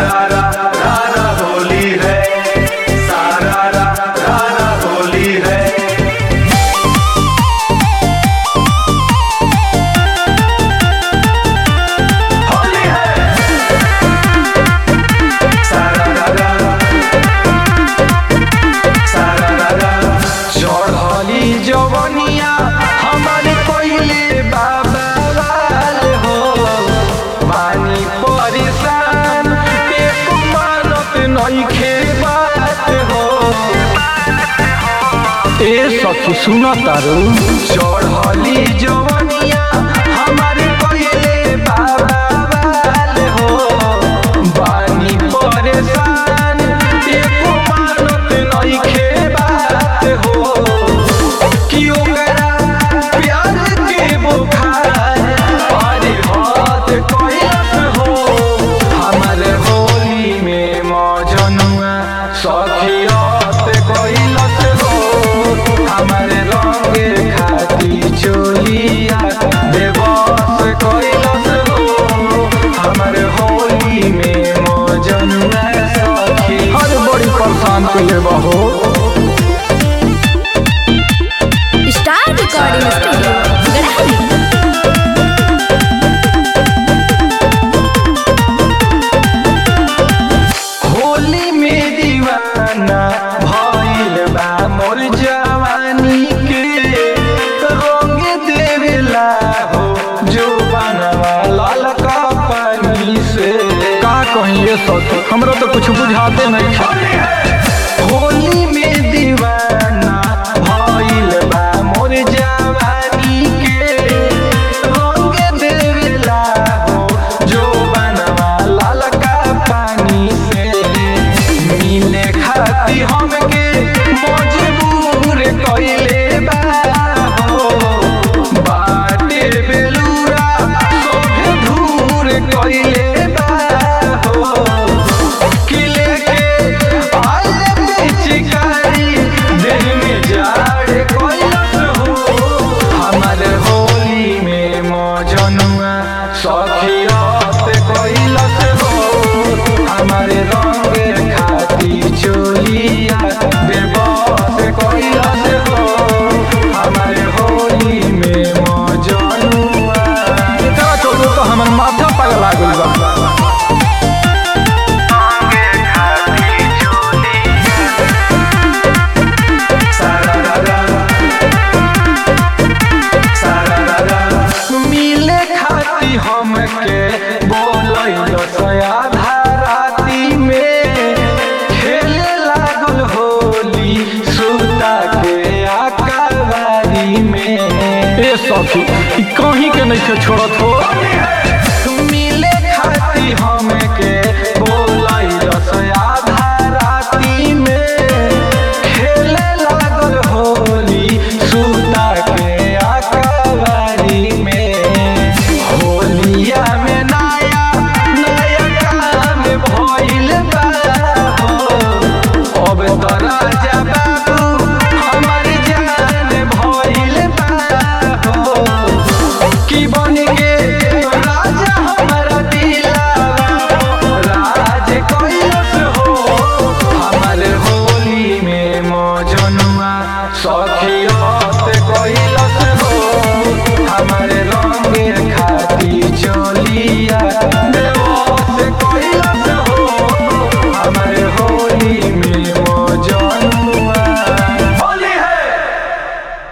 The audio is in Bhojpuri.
सारा रा रा रा होली है, सारा रा रा रा होली है। होली है, सारा रा रा, सारा रा रा। चढ़ली जवनिया हमारे कोइले बाबा लाल हो, पानी परेशान एको मानत नइखे बात हो। ए सखी सुन तारू, चढ़ली जवनिया हमारे कोइले बाबा लाल हो, पानी परेशान एको मानत नइखे बात हो। स्टार रिकॉर्डिंग स्टूडियो गढ़ाई। होली में दीवाना भइल बा मोर जवानी के, रंग देवेला हो जो बनवा ललका पानी से। का कहिए सच, हमरा तो कुछ बुझाते नहीं। होली में दीवाना भइल बा मोर जवानी के, रंग देवेला हो जो बनवा ललका पानी से। मिले खाती हमके मजबूर कइले बा हो, बाटे बेलूरा सोभे धूर कइले बा हो। किले के आले पिचकारी देह में जाड़ कइलस हो, हमार होली में मजनुआ सखियत कइलस हो। हमारे रंग खाती चोलिया बेबस कइलस हो, हमारे होली में मजनुआ। एकरा चोटो तो हमर माथा पगला गइल बा। सारा रा रा, सारा रा रा। मिले खाती हमके बोलैल आधा राती में, खेले लागल होली सुता के आकावारी में। ए सखी, ई कहीं के नहीं छोड़त हो।